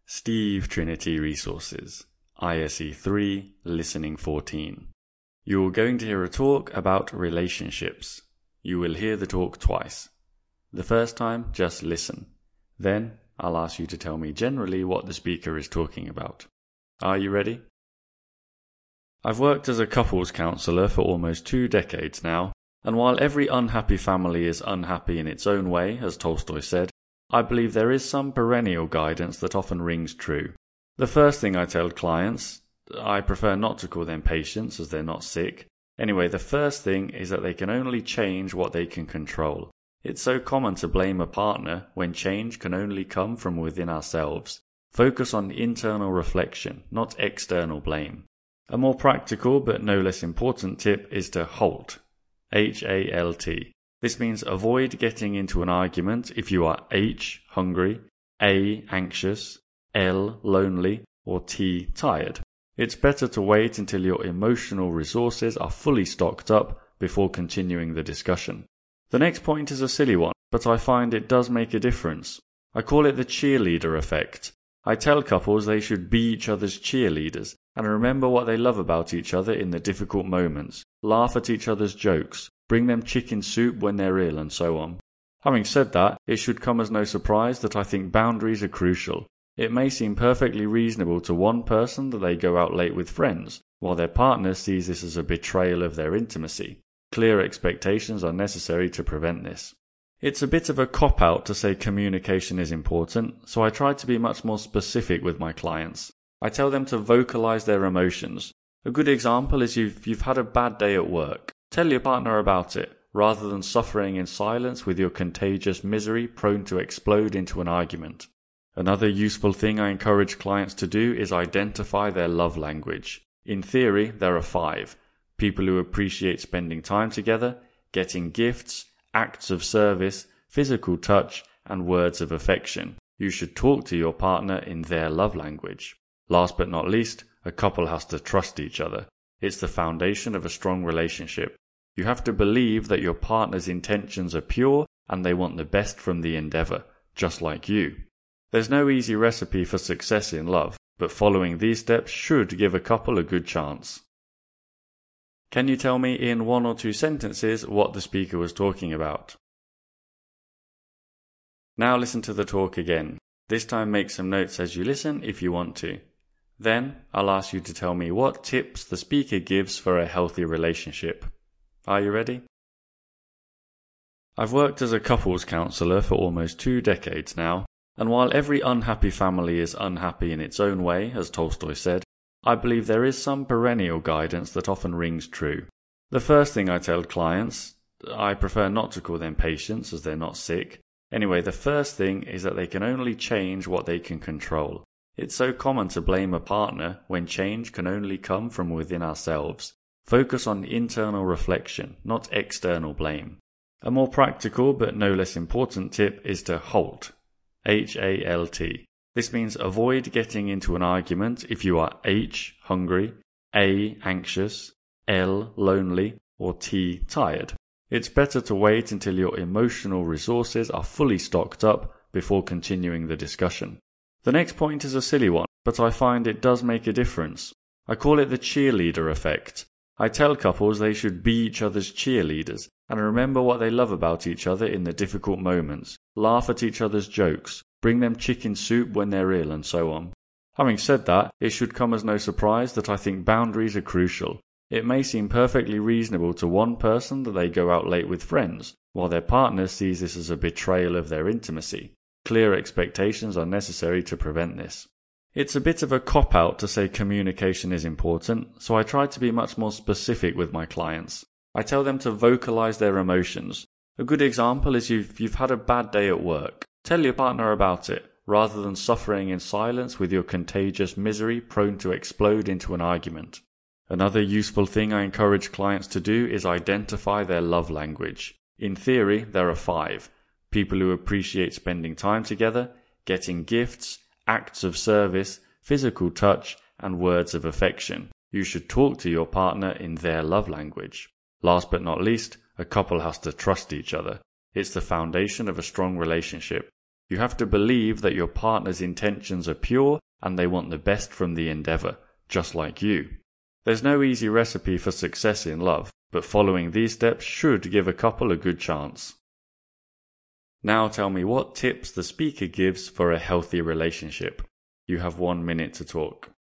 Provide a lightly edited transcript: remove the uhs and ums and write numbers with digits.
Steve Trinity Resources, ISE 3, Listening 14. You're going to hear a talk about relationships. You will hear the talk twice. The first time, just listen. Then, I'll ask you to tell me generally what the speaker is talking about. Are you ready? I've worked as a couples counsellor for almost 2 decades now, and while every unhappy family is unhappy in its own way, as Tolstoy said, I believe there is some perennial guidance that often rings true. The first thing I tell clients, I prefer not to call them patients as they're not sick. Anyway, the first thing is that they can only change what they can control. It's so common to blame a partner when change can only come from within ourselves. Focus on internal reflection, not external blame. A more practical but no less important tip is to HALT. H-A-L-T. This means avoid getting into an argument if you are H, hungry, A, anxious, L, lonely, or T, tired. It's better to wait until your emotional resources are fully stocked up before continuing the discussion. The next point is a silly one, but I find it does make a difference. I call it the cheerleader effect. I tell couples they should be each other's cheerleaders and remember what they love about each other in the difficult moments, laugh at each other's jokes, bring them chicken soup when they're ill, and so on. Having said that, it should come as no surprise that I think boundaries are crucial. It may seem perfectly reasonable to one person that they go out late with friends, while their partner sees this as a betrayal of their intimacy. Clear expectations are necessary to prevent this. It's a bit of a cop-out to say communication is important, so I try to be much more specific with my clients. I tell them to vocalize their emotions. A good example is you've had a bad day at work. Tell your partner about it, rather than suffering in silence with your contagious misery prone to explode into an argument. Another useful thing I encourage clients to do is identify their love language. In theory, there are 5. People who appreciate spending time together, getting gifts, acts of service, physical touch, and words of affection. You should talk to your partner in their love language. Last but not least, a couple has to trust each other. It's the foundation of a strong relationship. You have to believe that your partner's intentions are pure and they want the best from the endeavor, just like you. There's no easy recipe for success in love, but following these steps should give a couple a good chance. Can you tell me in 1 or 2 sentences what the speaker was talking about? Now listen to the talk again. This time make some notes as you listen if you want to. Then I'll ask you to tell me what tips the speaker gives for a healthy relationship. Are you ready? I've worked as a couples counsellor for almost 2 decades now, and while every unhappy family is unhappy in its own way, as Tolstoy said, I believe there is some perennial guidance that often rings true. The first thing I tell clients, I prefer not to call them patients as they're not sick. Anyway, the first thing is that they can only change what they can control. It's so common to blame a partner when change can only come from within ourselves. Focus on internal reflection, not external blame. A more practical but no less important tip is to HALT. H-A-L-T. This means avoid getting into an argument if you are H, hungry, A, anxious, L, lonely, or T, tired. It's better to wait until your emotional resources are fully stocked up before continuing the discussion. The next point is a silly one, but I find it does make a difference. I call it the cheerleader effect. I tell couples they should be each other's cheerleaders and remember what they love about each other in the difficult moments, laugh at each other's jokes, bring them chicken soup when they're ill, and so on. Having said that, it should come as no surprise that I think boundaries are crucial. It may seem perfectly reasonable to one person that they go out late with friends, while their partner sees this as a betrayal of their intimacy. Clear expectations are necessary to prevent this. It's a bit of a cop-out to say communication is important, so I try to be much more specific with my clients. I tell them to vocalize their emotions. A good example is you've had a bad day at work. Tell your partner about it, rather than suffering in silence with your contagious misery prone to explode into an argument. Another useful thing I encourage clients to do is identify their love language. In theory, there are 5. People who appreciate spending time together, getting gifts, acts of service, physical touch, and words of affection. You should talk to your partner in their love language. Last but not least, a couple has to trust each other. It's the foundation of a strong relationship. You have to believe that your partner's intentions are pure and they want the best from the endeavor, just like you. There's no easy recipe for success in love, but following these steps should give a couple a good chance. Now tell me what tips the speaker gives for a healthy relationship. You have 1 minute to talk.